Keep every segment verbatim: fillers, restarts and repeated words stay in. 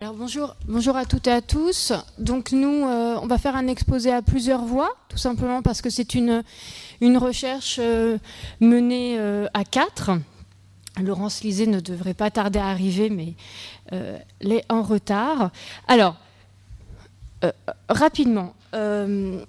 Alors bonjour, bonjour à toutes et à tous. Donc nous, euh, on va faire un exposé à plusieurs voix, tout simplement parce que c'est une, une recherche euh, menée euh, à quatre. Laurence Lisée ne devrait pas tarder à arriver, mais euh, elle est en retard. Alors, euh, rapidement, euh,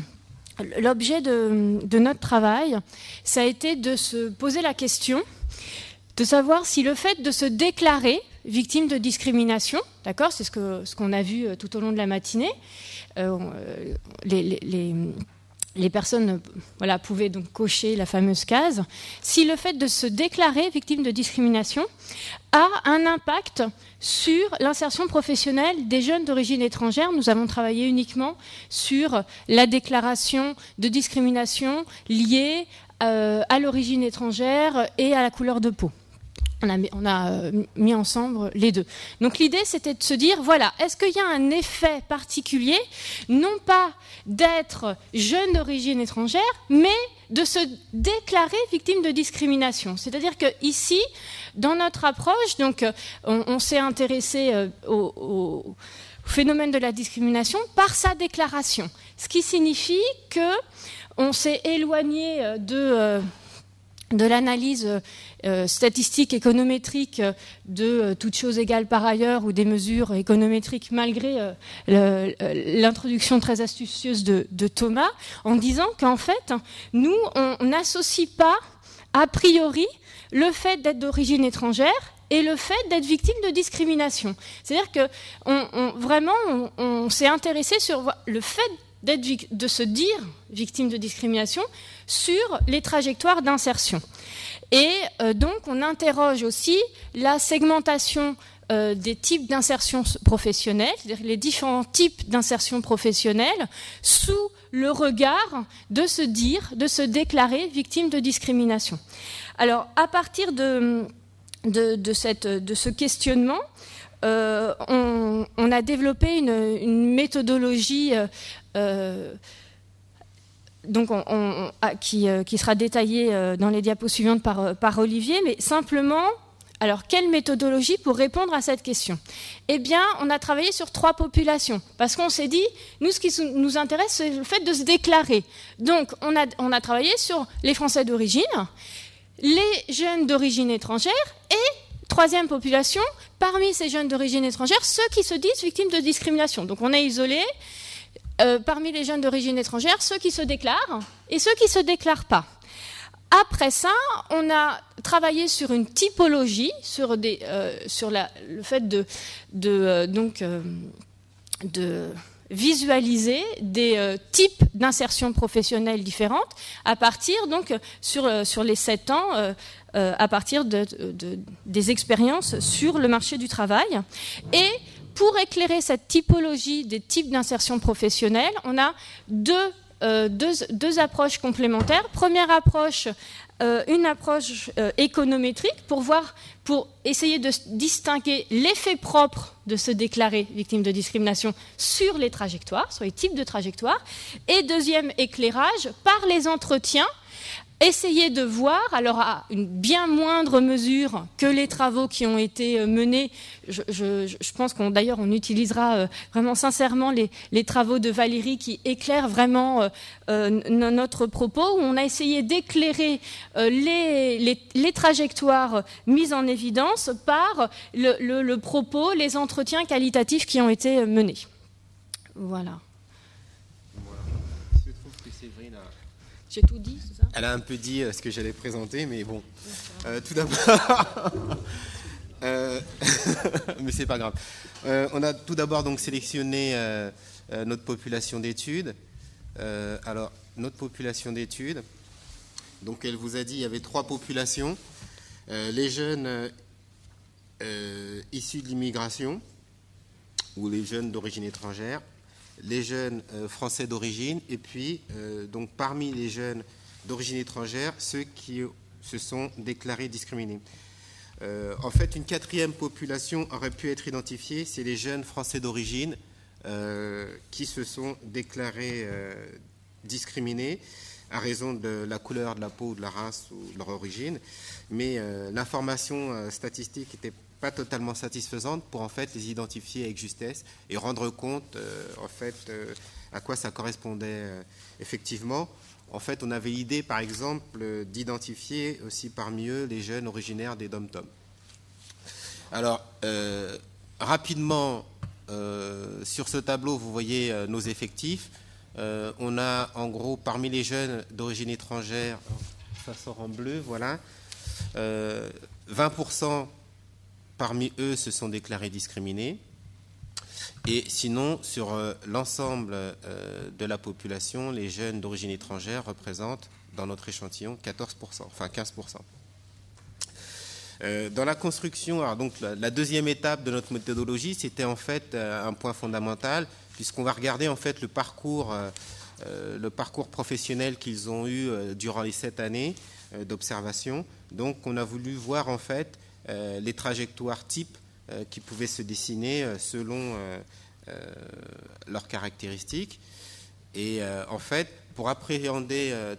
l'objet de, de notre travail, ça a été de se poser la question de savoir si le fait de se déclarer victime de discrimination, d'accord, c'est ce que ce qu'on a vu tout au long de la matinée, euh, les, les, les, les personnes voilà, pouvaient donc cocher la fameuse case, si le fait de se déclarer victime de discrimination a un impact sur l'insertion professionnelle des jeunes d'origine étrangère. Nous avons travaillé uniquement sur la déclaration de discrimination liée euh, à l'origine étrangère et à la couleur de peau. On a, on a mis ensemble les deux. Donc l'idée, c'était de se dire, voilà, est-ce qu'il y a un effet particulier, non pas d'être jeune d'origine étrangère, mais de se déclarer victime de discrimination. C'est-à-dire qu'ici, dans notre approche, donc, on, on s'est intéressé au, au phénomène de la discrimination par sa déclaration. Ce qui signifie qu'on s'est éloigné de... de l'analyse euh, statistique, économétrique de euh, toutes choses égales par ailleurs ou des mesures économétriques malgré euh, le, l'introduction très astucieuse de, de Thomas, en disant qu'en fait, nous, on n'associe pas a priori le fait d'être d'origine étrangère et le fait d'être victime de discrimination. C'est-à-dire que on, on, vraiment, on, on s'est intéressé sur le fait d'être, de se dire victime de discrimination sur les trajectoires d'insertion. Et euh, donc, on interroge aussi la segmentation euh, des types d'insertion professionnelle, c'est-à-dire les différents types d'insertion professionnelle, sous le regard de se dire, de se déclarer victime de discrimination. Alors, à partir de, de, de, cette, de ce questionnement, euh, on, on a développé une, une méthodologie euh, donc on, on, qui, euh, qui sera détaillée euh, dans les diapos suivantes par, par Olivier, mais simplement, alors quelle méthodologie pour répondre à cette question? Eh bien, on a travaillé sur trois populations, parce qu'on s'est dit, nous, ce qui nous intéresse, c'est le fait de se déclarer. Donc, on a, on a travaillé sur les Français d'origine, les jeunes d'origine étrangère et, troisième population, parmi ces jeunes d'origine étrangère, ceux qui se disent victimes de discrimination. Donc, on a isolé Euh, parmi les jeunes d'origine étrangère, ceux qui se déclarent et ceux qui ne se déclarent pas. Après ça, on a travaillé sur une typologie, sur, des, euh, sur la, le fait de, de, euh, donc, euh, de visualiser des euh, types d'insertion professionnelle différentes à partir, donc, sur, euh, sur les sept ans, euh, euh, à partir de, de, des expériences sur le marché du travail. Et pour éclairer cette typologie des types d'insertion professionnelle, on a deux, euh, deux, deux approches complémentaires. Première approche, euh, une approche euh, économétrique pour voir, pour essayer de distinguer l'effet propre de se déclarer victime de discrimination sur les trajectoires, sur les types de trajectoires. Et deuxième éclairage, par les entretiens, essayer de voir, alors à une bien moindre mesure que les travaux qui ont été menés, je, je, je pense qu'on d'ailleurs on utilisera vraiment sincèrement les, les travaux de Valérie qui éclairent vraiment euh, euh, notre propos, où on a essayé d'éclairer euh, les, les, les trajectoires mises en évidence par le, le, le propos, les entretiens qualitatifs qui ont été menés. Voilà. J'ai tout dit, c'est ça ? Elle a un peu dit ce que j'allais présenter, mais bon. Euh, tout d'abord, euh... mais c'est pas grave. Euh, on a tout d'abord donc sélectionné euh, euh, notre population d'études. Euh, alors, notre population d'études. Donc, elle vous a dit il y avait trois populations euh, les jeunes euh, issus de l'immigration ou les jeunes d'origine étrangère, les jeunes euh, français d'origine, et puis euh, donc parmi les jeunes d'origine étrangère, ceux qui se sont déclarés discriminés. Euh, en fait, une quatrième population aurait pu être identifiée, c'est les jeunes français d'origine euh, qui se sont déclarés euh, discriminés à raison de la couleur de la peau, de la race ou de leur origine. Mais euh, l'information euh, statistique n'était pas totalement satisfaisantes pour en fait les identifier avec justesse et rendre compte euh, en fait euh, à quoi ça correspondait euh, effectivement. En fait, on avait l'idée, par exemple, d'identifier aussi parmi eux les jeunes originaires des dom-toms. Alors, euh, rapidement, euh, sur ce tableau, vous voyez euh, nos effectifs. Euh, on a, en gros, parmi les jeunes d'origine étrangère, ça sort en bleu, voilà, euh, vingt pour cent parmi eux se sont déclarés discriminés. Et sinon, sur euh, l'ensemble euh, de la population, les jeunes d'origine étrangère représentent, dans notre échantillon, quatorze pour cent, enfin quinze pour cent. Euh, dans la construction, alors donc la, la deuxième étape de notre méthodologie, c'était en fait euh, un point fondamental, puisqu'on va regarder en fait le parcours, euh, euh, le parcours professionnel qu'ils ont eu euh, durant les sept années euh, d'observation. Donc, on a voulu voir en fait euh, les trajectoires types euh, qui pouvaient se dessiner euh, selon euh, euh, leurs caractéristiques. Et euh, en fait, pour appréhender euh,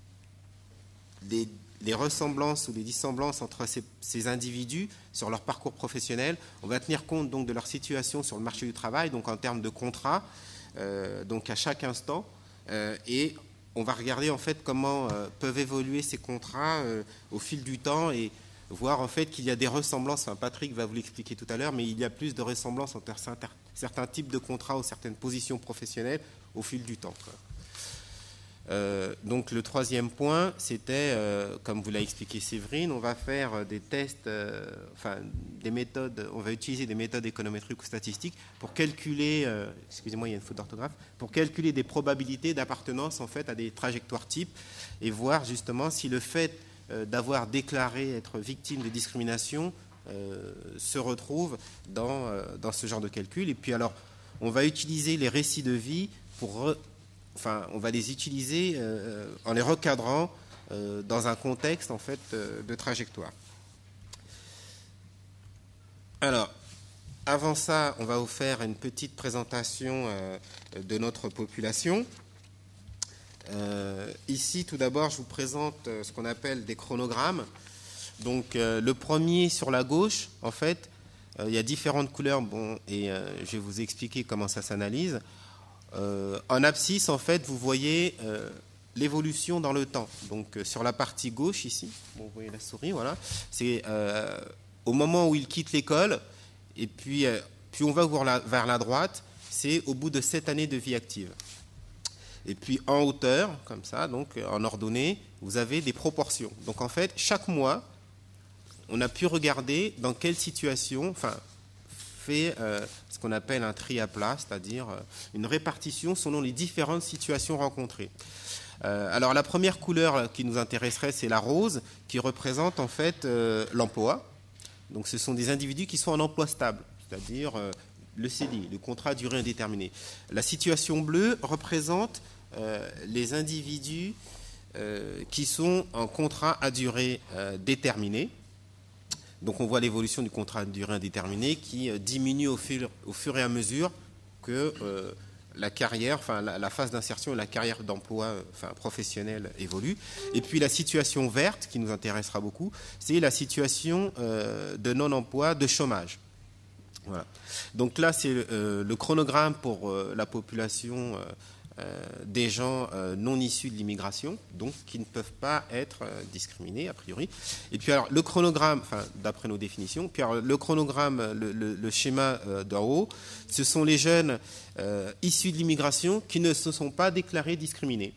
les les ressemblances ou les dissemblances entre ces, ces individus sur leur parcours professionnel, on va tenir compte donc de leur situation sur le marché du travail, donc en termes de contrats, euh, donc à chaque instant, euh, et on va regarder en fait comment euh, peuvent évoluer ces contrats euh, au fil du temps et voir en fait qu'il y a des ressemblances. Enfin, Patrick va vous l'expliquer tout à l'heure, mais il y a plus de ressemblances entre certains, certains types de contrats ou certaines positions professionnelles au fil du temps, quoi. Euh, donc le troisième point, c'était, euh, comme vous l'a expliqué Séverine, on va faire des tests, euh, enfin des méthodes, on va utiliser des méthodes économétriques ou statistiques pour calculer, euh, excusez-moi, il y a une faute d'orthographe, pour calculer des probabilités d'appartenance en fait à des trajectoires types et voir justement si le fait euh, d'avoir déclaré être victime de discrimination euh, se retrouve dans, euh, dans ce genre de calcul. Et puis alors, on va utiliser les récits de vie pour re- Enfin, on va les utiliser euh, en les recadrant euh, dans un contexte en fait euh, de trajectoire. Alors, avant ça, on va vous faire une petite présentation euh, de notre population. Euh, ici, tout d'abord, je vous présente ce qu'on appelle des chronogrammes. Donc, euh, le premier sur la gauche, en fait, euh, il y a différentes couleurs. Bon, et euh, je vais vous expliquer comment ça s'analyse. Euh, en abscisse, en fait, vous voyez euh, l'évolution dans le temps. Donc, euh, sur la partie gauche, ici, bon, vous voyez la souris, voilà, c'est euh, au moment où il quitte l'école, et puis, euh, puis on va vers la, vers la droite, c'est au bout de sept années de vie active. Et puis, en hauteur, comme ça, donc en ordonnée, vous avez des proportions. Donc, en fait, chaque mois, on a pu regarder dans quelle situation, enfin, fait euh, ce qu'on appelle un tri à plat, c'est-à-dire euh, une répartition selon les différentes situations rencontrées. Euh, alors la première couleur qui nous intéresserait, c'est la rose, qui représente en fait euh, l'emploi. Donc ce sont des individus qui sont en emploi stable, c'est-à-dire euh, le C D I, le contrat à durée indéterminée. La situation bleue représente euh, les individus euh, qui sont en contrat à durée euh, déterminée. Donc on voit l'évolution du contrat de durée indéterminée qui euh, diminue au fur, au fur et à mesure que euh, la carrière, enfin la, la phase d'insertion et la carrière d'emploi enfin, professionnelle évolue. Et puis la situation verte, qui nous intéressera beaucoup, c'est la situation euh, de non-emploi, de chômage. Voilà. Donc là, c'est euh, le chronogramme pour euh, la population euh, euh, des gens euh, non issus de l'immigration, donc qui ne peuvent pas être euh, discriminés a priori. Et puis alors le chronogramme, enfin d'après nos définitions, puis alors, le chronogramme, le, le, le schéma euh, d'en haut, ce sont les jeunes euh, issus de l'immigration qui ne se sont pas déclarés discriminés.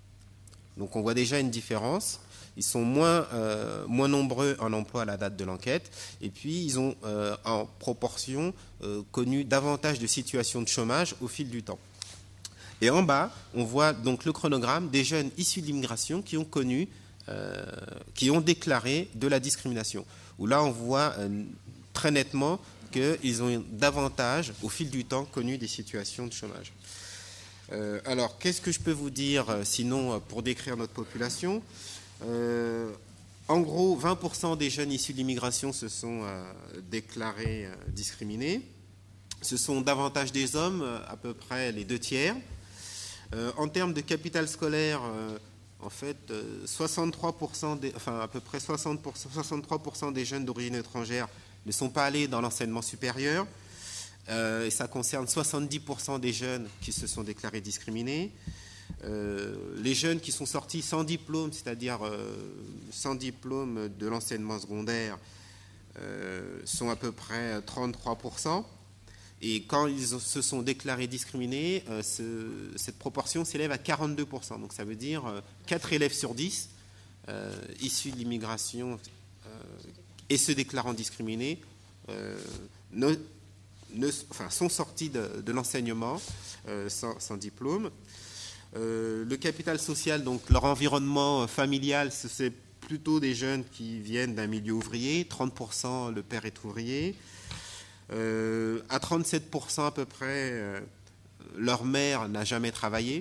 Donc on voit déjà une différence. Ils sont moins, euh, moins nombreux en emploi à la date de l'enquête. Et puis, ils ont euh, en proportion euh, connu davantage de situations de chômage au fil du temps. Et en bas, on voit donc le chronogramme des jeunes issus de l'immigration qui ont connu, euh, qui ont déclaré de la discrimination. Où là, on voit euh, très nettement qu'ils ont davantage, au fil du temps, connu des situations de chômage. Euh, alors, qu'est-ce que je peux vous dire, euh, sinon, pour décrire notre population ? Euh, en gros, vingt pour cent des jeunes issus de l'immigration se sont euh, déclarés euh, discriminés. Ce sont davantage des hommes, euh, à peu près les deux tiers. Euh, en termes de capital scolaire, euh, en fait, euh, soixante-trois pour cent des, enfin, à peu près soixante pour cent, soixante-trois pour cent des jeunes d'origine étrangère ne sont pas allés dans l'enseignement supérieur. Euh, et ça concerne soixante-dix pour cent des jeunes qui se sont déclarés discriminés. Euh, les jeunes qui sont sortis sans diplôme, c'est-à-dire euh, sans diplôme de l'enseignement secondaire, euh, sont à peu près trente-trois pour cent. Et quand ils se sont déclarés discriminés, euh, ce, cette proportion s'élève à quarante-deux pour cent. Donc ça veut dire euh, quatre élèves sur dix euh, issus de l'immigration euh, et se déclarant discriminés euh, ne, ne, enfin, sont sortis de, de l'enseignement euh, sans, sans diplôme. Euh, le capital social, donc leur environnement familial, c'est plutôt des jeunes qui viennent d'un milieu ouvrier. trente pour cent, le père est ouvrier. Euh, à trente-sept pour cent à peu près, euh, leur mère n'a jamais travaillé.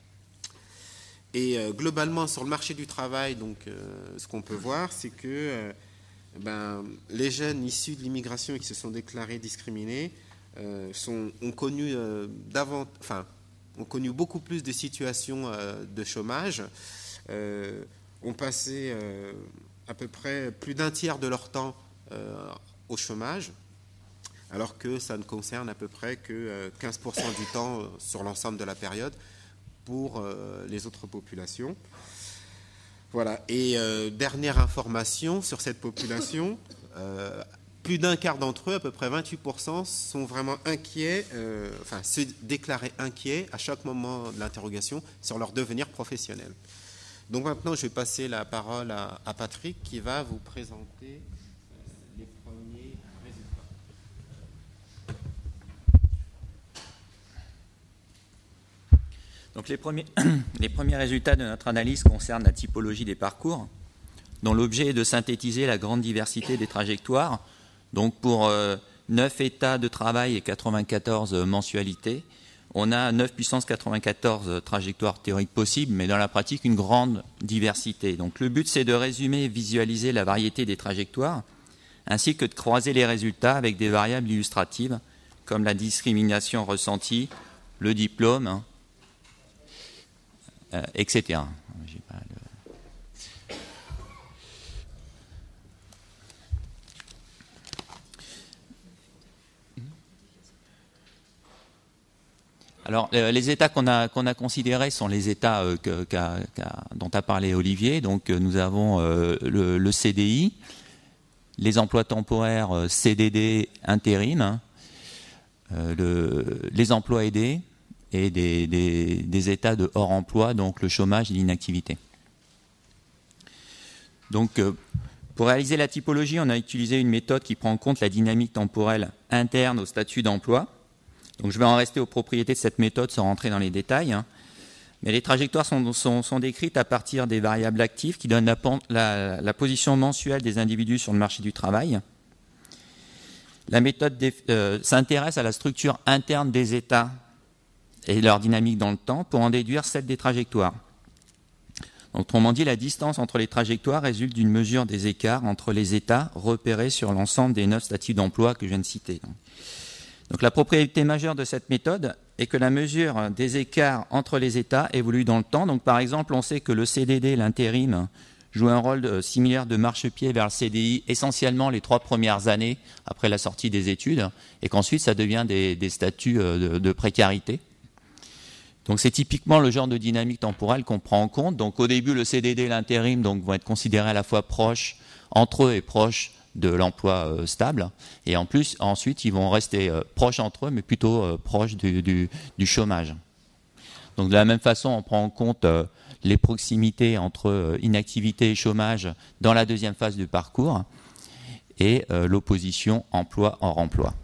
Et euh, globalement, sur le marché du travail, donc, euh, ce qu'on peut voir, c'est que euh, ben, les jeunes issus de l'immigration et qui se sont déclarés discriminés euh, sont, ont, connu, euh, d'avant, enfin, ont connu beaucoup plus de situations euh, de chômage, euh, ont passé euh, à peu près plus d'un tiers de leur temps euh, au chômage, alors que ça ne concerne à peu près que quinze pour cent du temps sur l'ensemble de la période pour les autres populations. Voilà. Et euh, dernière information sur cette population, euh, plus d'un quart d'entre eux, à peu près vingt-huit pour cent, sont vraiment inquiets, euh, enfin se déclaraient inquiets à chaque moment de l'interrogation sur leur devenir professionnel. Donc maintenant, je vais passer la parole à, à Patrick qui va vous présenter les premiers résultats. Donc les premiers, les premiers résultats de notre analyse concernent la typologie des parcours, dont l'objet est de synthétiser la grande diversité des trajectoires. Donc pour euh, neuf états de travail et quatre-vingt-quatorze mensualités, on a neuf puissance quatre-vingt-quatorze trajectoires théoriques possibles, mais dans la pratique, une grande diversité. Donc le but, c'est de résumer et visualiser la variété des trajectoires, ainsi que de croiser les résultats avec des variables illustratives, comme la discrimination ressentie, le diplôme, hein, euh, et cetera. J'ai pas le... Alors, euh, les états qu'on a, qu'on a considérés sont les états euh, que, qu'a, qu'a, dont a parlé Olivier. Donc, euh, nous avons euh, le, le C D I, les emplois temporaires euh, C D D intérim, hein, euh, le, les emplois aidés et des, des, des états de hors emploi, donc le chômage et l'inactivité. Donc, euh, pour réaliser la typologie, on a utilisé une méthode qui prend en compte la dynamique temporelle interne au statut d'emploi. Donc je vais en rester aux propriétés de cette méthode sans rentrer dans les détails. Hein. Mais les trajectoires sont, sont, sont décrites à partir des variables actives qui donnent la, la, la position mensuelle des individus sur le marché du travail. La méthode euh, s'intéresse à la structure interne des états et leur dynamique dans le temps pour en déduire celle des trajectoires. Donc, autrement dit, la distance entre les trajectoires résulte d'une mesure des écarts entre les états repérés sur l'ensemble des neuf statuts d'emploi que je viens de citer. Donc. Donc la propriété majeure de cette méthode est que la mesure des écarts entre les états évolue dans le temps. Donc par exemple, on sait que le C D D, l'intérim, joue un rôle similaire de marchepied vers le C D I essentiellement les trois premières années après la sortie des études et qu'ensuite ça devient des, des statuts de, de précarité. Donc c'est typiquement le genre de dynamique temporelle qu'on prend en compte. Donc au début, le C D D et l'intérim donc, vont être considérés à la fois proches entre eux et proches de l'emploi euh, stable, et en plus, ensuite, ils vont rester euh, proches entre eux, mais plutôt euh, proches du, du, du chômage. Donc, de la même façon, on prend en compte euh, les proximités entre euh, inactivité et chômage dans la deuxième phase du parcours, et euh, l'opposition emploi hors emploi.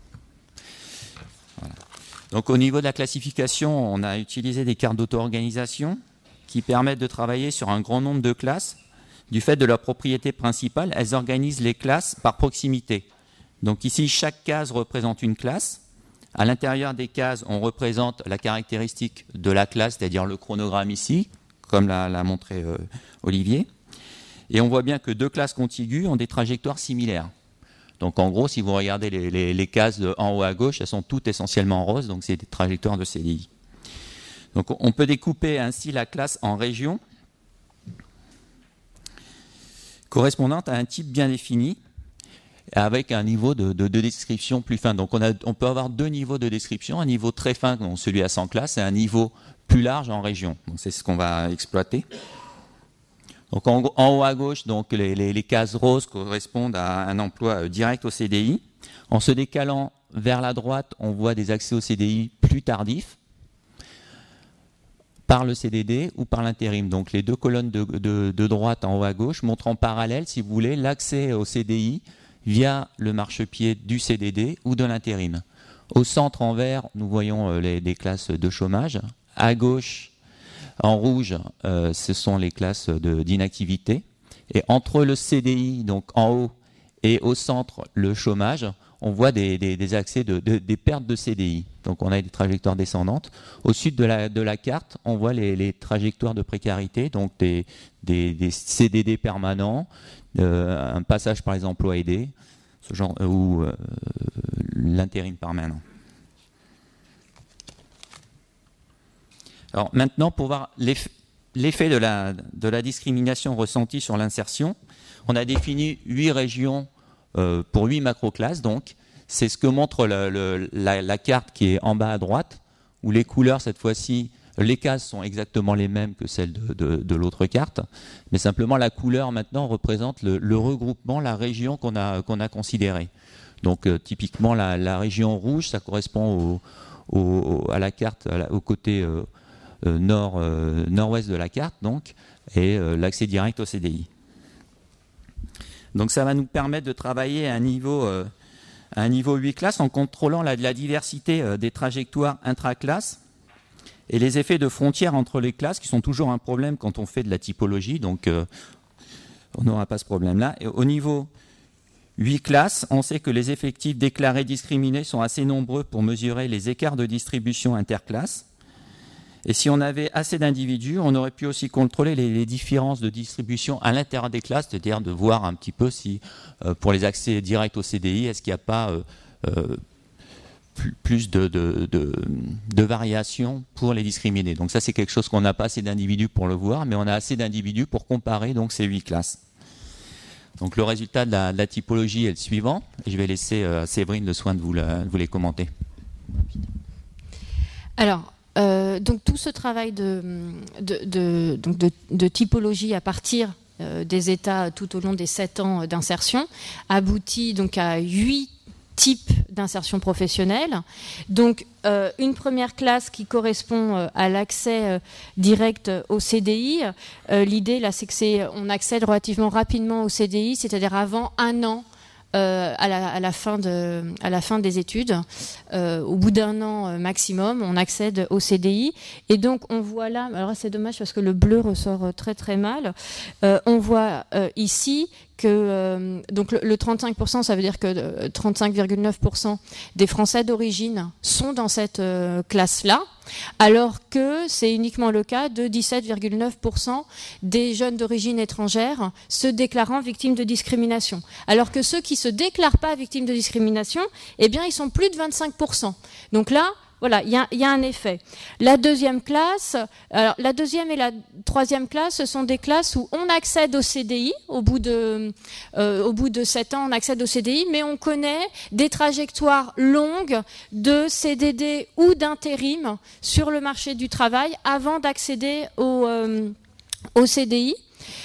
Voilà. Donc, au niveau de la classification, on a utilisé des cartes d'auto-organisation qui permettent de travailler sur un grand nombre de classes. Du fait de leur propriété principale, elles organisent les classes par proximité. Donc ici, chaque case représente une classe. À l'intérieur des cases, on représente la caractéristique de la classe, c'est-à-dire le chronogramme ici, comme l'a, l'a montré euh, Olivier. Et on voit bien que deux classes contiguës ont des trajectoires similaires. Donc en gros, si vous regardez les, les, les cases en haut à gauche, elles sont toutes essentiellement roses, donc c'est des trajectoires de C D I. Donc on peut découper ainsi la classe en régions, correspondante à un type bien défini. avec un niveau de, de, de description plus fin. Donc on, a, on peut avoir deux niveaux de description, un niveau très fin, donc celui à cent classes, et un niveau plus large en région. Donc c'est ce qu'on va exploiter. Donc en, en haut à gauche, donc les, les, les cases roses correspondent à un emploi direct au C D I. En se décalant vers la droite, on voit des accès au C D I plus tardifs, par le C D D ou par l'intérim. Donc les deux colonnes de, de, de droite en haut à gauche montrent en parallèle, si vous voulez, l'accès au C D I via le marchepied du C D D ou de l'intérim. Au centre en vert, nous voyons les, des classes de chômage. À gauche, en rouge, euh, ce sont les classes de, d'inactivité. Et entre le C D I, donc en haut, et au centre, le chômage, on voit des, des, des accès de, de, des pertes de C D I. Donc on a des trajectoires descendantes. Au sud de la, de la carte, on voit les, les trajectoires de précarité, donc des, des, des C D D permanents, euh, un passage par les emplois aidés, ce genre, euh, ou euh, l'intérim permanent. Alors maintenant, pour voir l'effet, l'effet de, la, de la discrimination ressentie sur l'insertion, on a défini huit régions euh, pour huit macroclasses. Donc, c'est ce que montre le, le, la, la carte qui est en bas à droite, où les couleurs, cette fois-ci, les cases sont exactement les mêmes que celles de, de, de l'autre carte, mais simplement la couleur maintenant représente le, le regroupement, la région qu'on a, qu'on a considérée. Donc, euh, typiquement, la, la région rouge, ça correspond au, au, à la carte, à la, au côté euh, euh, nord, euh, nord-ouest de la carte, donc, et euh, l'accès direct au C D I. Donc ça va nous permettre de travailler à un niveau, euh, à un niveau huit classes en contrôlant la, la diversité euh, des trajectoires intra-classes et les effets de frontières entre les classes qui sont toujours un problème quand on fait de la typologie, donc euh, on n'aura pas ce problème-là. Et au niveau huit classes, on sait que les effectifs déclarés discriminés sont assez nombreux pour mesurer les écarts de distribution interclasses. Et si on avait assez d'individus, on aurait pu aussi contrôler les, les différences de distribution à l'intérieur des classes, c'est-à-dire de voir un petit peu si, euh, pour les accès directs au C D I, est-ce qu'il n'y a pas euh, euh, plus, plus de, de, de, de variations pour les discriminer. Donc ça, c'est quelque chose qu'on n'a pas assez d'individus pour le voir, mais on a assez d'individus pour comparer donc, ces huit classes. Donc le résultat de la, de la typologie est le suivant. Et je vais laisser à euh, Séverine le soin de vous, la, de vous les commenter. Alors, Euh, donc tout ce travail de, de, de, donc de, de typologie à partir euh, des états tout au long des sept ans d'insertion aboutit donc à huit types d'insertion professionnelle. Donc euh, une première classe qui correspond euh, à l'accès euh, direct au C D I. Euh, l'idée là, c'est que c'est on accède relativement rapidement au C D I, c'est-à-dire avant un an. Euh, à, la, à, la fin de, à la fin des études, euh, au bout d'un an euh, maximum, on accède au C D I. Et donc, on voit là, alors c'est dommage parce que le bleu ressort très très mal, euh, on voit euh, ici que euh, donc le, le trente-cinq pour cent, ça veut dire que euh, trente-cinq virgule neuf pour cent des Français d'origine sont dans cette euh, classe-là, alors que c'est uniquement le cas de dix-sept virgule neuf pour cent des jeunes d'origine étrangère se déclarant victimes de discrimination. Alors que ceux qui se déclarent pas victimes de discrimination, eh bien, ils sont plus de vingt-cinq pour cent. Donc là, voilà, il y a, y a un effet. La deuxième classe, alors la deuxième et la troisième classe, ce sont des classes où on accède au C D I, au bout de, euh, au bout de sept ans, on accède au C D I, mais on connaît des trajectoires longues de C D D ou d'intérim sur le marché du travail avant d'accéder au, euh, au C D I.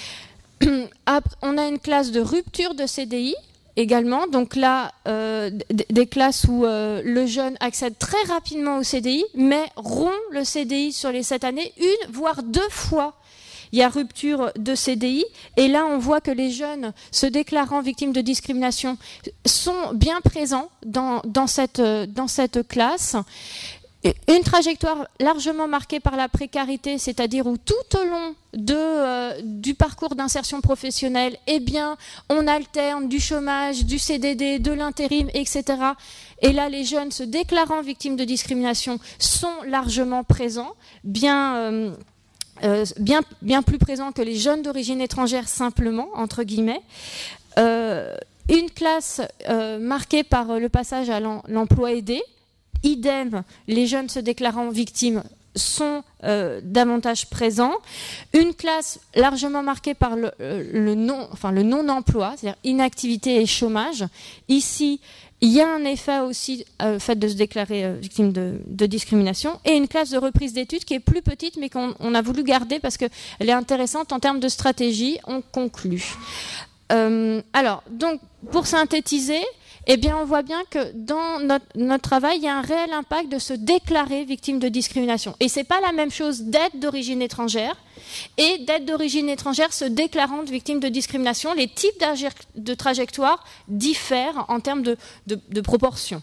On a une classe de rupture de C D I, également, donc là, euh, des classes où euh, le jeune accède très rapidement au C D I, mais rompt le C D I sur les sept années, une, voire deux fois. Il y a rupture de C D I, et là, on voit que les jeunes se déclarant victimes de discrimination sont bien présents dans, dans, cette, dans cette classe. Une trajectoire largement marquée par la précarité, c'est-à-dire où tout au long de, euh, du parcours d'insertion professionnelle, eh bien, on alterne du chômage, du C D D, de l'intérim, et cetera. Et là, les jeunes se déclarant victimes de discrimination sont largement présents, bien, euh, euh, bien, bien plus présents que les jeunes d'origine étrangère simplement, entre guillemets. Euh, une classe euh, marquée par le passage à l'emploi aidé. Idem, les jeunes se déclarant victimes sont euh, davantage présents. Une classe largement marquée par le, le non, enfin le non-emploi, c'est-à-dire inactivité et chômage. Ici, il y a un effet aussi euh, fait de se déclarer euh, victime de, de discrimination, et une classe de reprise d'études qui est plus petite, mais qu'on on a voulu garder parce qu'elle est intéressante en termes de stratégie. On conclut. Euh, alors, donc, pour synthétiser, eh bien, on voit bien que dans notre, notre travail, il y a un réel impact de se déclarer victime de discrimination. Et c'est pas la même chose d'être d'origine étrangère et d'être d'origine étrangère se déclarant victime de discrimination. Les types de trajectoires diffèrent en termes de, de, de proportions.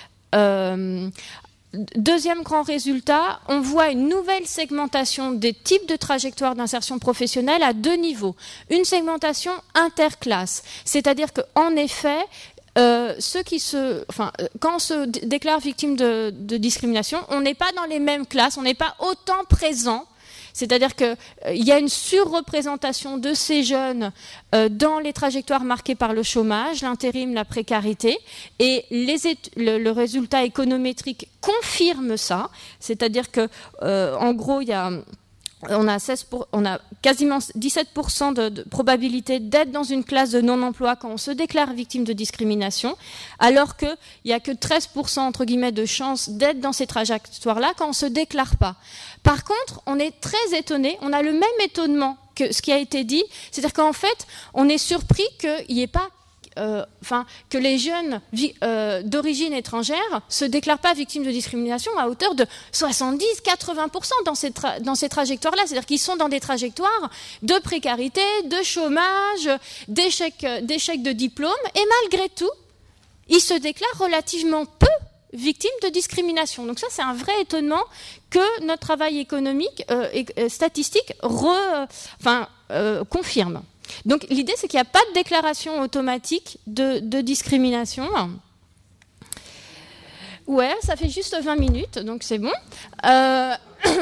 Euh, Deuxième grand résultat, on voit une nouvelle segmentation des types de trajectoires d'insertion professionnelle à deux niveaux. Une segmentation interclasse, c'est-à-dire qu'en effet, Euh, ceux qui se, enfin, quand on se déclare victime de, de discrimination, on n'est pas dans les mêmes classes, on n'est pas autant présent. C'est-à-dire qu'il euh, y a une surreprésentation de ces jeunes euh, dans les trajectoires marquées par le chômage, l'intérim, la précarité, et les le, le résultat économétrique confirme ça. C'est-à-dire que, euh, en gros, il y a On a, seize pour, on a quasiment dix-sept pour cent de, de probabilité d'être dans une classe de non-emploi quand on se déclare victime de discrimination, alors qu'il n'y a que treize pour cent entre guillemets de chances d'être dans ces trajectoires-là quand on ne se déclare pas. Par contre, on est très étonné, on a le même étonnement que ce qui a été dit, c'est-à-dire qu'en fait, on est surpris qu'il n'y ait pas Euh, enfin, que les jeunes euh, d'origine étrangère se déclarent pas victimes de discrimination à hauteur de soixante-dix à quatre-vingts pour cent dans ces, tra dans ces trajectoires-là. C'est-à-dire qu'ils sont dans des trajectoires de précarité, de chômage, d'échec de diplôme, et malgré tout, ils se déclarent relativement peu victimes de discrimination. Donc ça, c'est un vrai étonnement que notre travail économique euh, et euh, statistique re, enfin, euh, confirme. Donc l'idée, c'est qu'il n'y a pas de déclaration automatique de, de discrimination. Ouais, ça fait juste vingt minutes, donc c'est bon. Euh...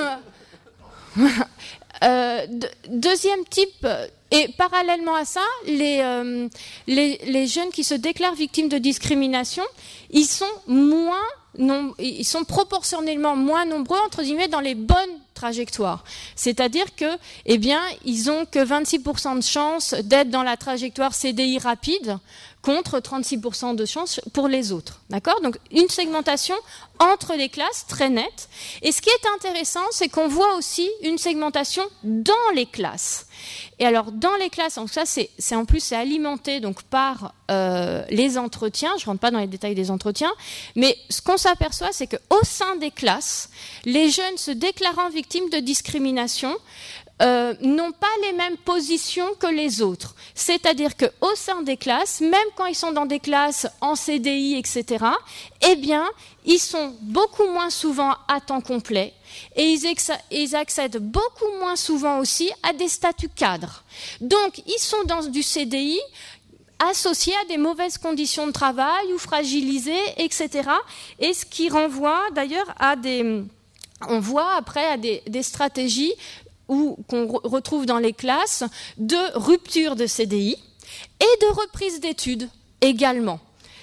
euh, deuxième type, et parallèlement à ça, les, euh, les, les jeunes qui se déclarent victimes de discrimination, ils sont moins, non, ils sont proportionnellement moins nombreux, entre guillemets, dans les bonnes trajectoires. C'est-à-dire que, eh bien, ils ont que vingt-six pour cent de chances d'être dans la trajectoire C D I rapide contre trente-six pour cent de chances pour les autres. D'accord ? Donc, une segmentation entre les classes très nette. Et ce qui est intéressant, c'est qu'on voit aussi une segmentation dans les classes. Et alors, dans les classes, donc ça, c'est, c'est en plus, c'est alimenté donc par euh, les entretiens. Je ne rentre pas dans les détails des entretiens. Mais ce qu'on s'aperçoit, c'est qu'au sein des classes, les jeunes se déclarant victimes de discrimination Euh, n'ont pas les mêmes positions que les autres. C'est-à-dire qu'au sein des classes, même quand ils sont dans des classes en C D I, et cetera, eh bien, ils sont beaucoup moins souvent à temps complet et ils, ils accèdent beaucoup moins souvent aussi à des statuts cadres. Donc, ils sont dans du C D I associés à des mauvaises conditions de travail ou fragilisés, et cetera. Et ce qui renvoie d'ailleurs à des... On voit après à des, des stratégies ou qu'on re retrouve dans les classes, de rupture de C D I et de reprise d'études également.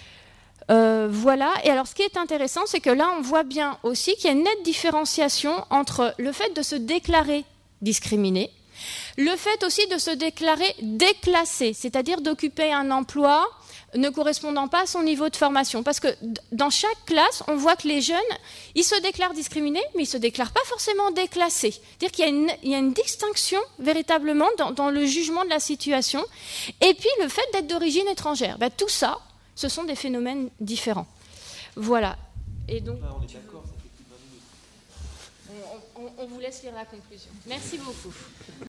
Euh, voilà. Et alors, ce qui est intéressant, c'est que là, on voit bien aussi qu'il y a une nette différenciation entre le fait de se déclarer discriminé, le fait aussi de se déclarer déclassé, c'est-à-dire d'occuper un emploi ne correspondant pas à son niveau de formation. Parce que dans chaque classe, on voit que les jeunes, ils se déclarent discriminés, mais ils ne se déclarent pas forcément déclassés. C'est-à-dire qu'il y a une, il y a une distinction véritablement dans, dans le jugement de la situation. Et puis le fait d'être d'origine étrangère. Ben, tout ça, ce sont des phénomènes différents. Voilà. Et donc, ah, on est d'accord, ça fait plus de vingt minutes. On, on, on vous laisse lire la conclusion. Merci beaucoup.